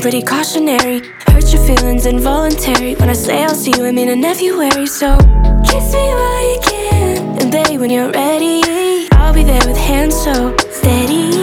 pretty cautionary. Hurt your feelings involuntary. When I say I'll see you, I mean in February. So kiss me while you can, and baby, when you're ready, I'll be there with hands so steady.